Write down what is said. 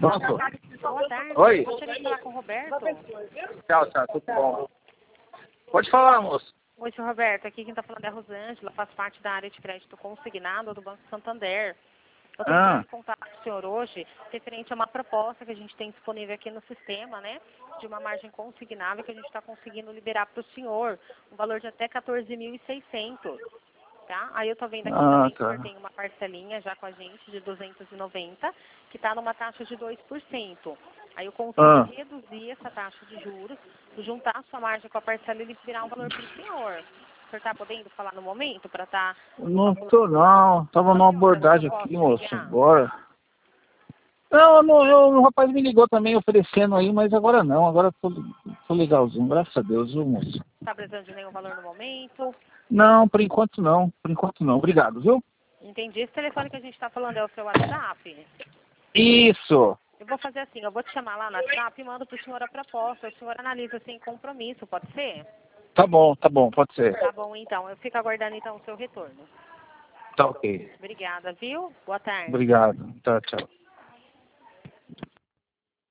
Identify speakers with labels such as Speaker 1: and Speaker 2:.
Speaker 1: Pronto.
Speaker 2: Boa tarde.
Speaker 1: Oi.
Speaker 2: Gostaria de falar com o Roberto.
Speaker 1: Tchau, tudo bom. Pode falar, moço.
Speaker 2: Oi, senhor Roberto. Aqui quem está falando é a Rosângela, faz parte da área de crédito consignado do Banco Santander. Eu tenho que contar com o senhor hoje referente a uma proposta que a gente tem disponível aqui no sistema, né? De uma margem consignável que a gente está conseguindo liberar para o senhor, um valor de até 14.600. Tá? Aí eu tô vendo aqui também que o senhor tem uma parcelinha já com a gente de 290, que está numa taxa de 2%. Aí eu consigo reduzir essa taxa de juros, juntar a sua margem com a parcela e virar um valor para o senhor. O senhor está podendo falar no momento para estar...
Speaker 1: Não tô não, tava numa abordagem aqui, moço, agora. Não, o rapaz me ligou também oferecendo aí, mas agora não, agora tô legalzinho, graças a Deus, viu, moço?
Speaker 2: Está precisando de nenhum valor no momento?
Speaker 1: Não, por enquanto não, obrigado, viu?
Speaker 2: Entendi. Esse telefone que a gente está falando é o seu WhatsApp?
Speaker 1: Isso!
Speaker 2: Eu vou fazer assim, eu vou te chamar lá no WhatsApp e mando para o senhor a proposta. O senhor analisa sem compromisso, pode ser?
Speaker 1: Tá bom, pode ser.
Speaker 2: Tá bom, então. Eu fico aguardando, então, o seu retorno.
Speaker 1: Tá ok.
Speaker 2: Obrigada, viu? Boa tarde.
Speaker 1: Obrigado. Tá, tchau.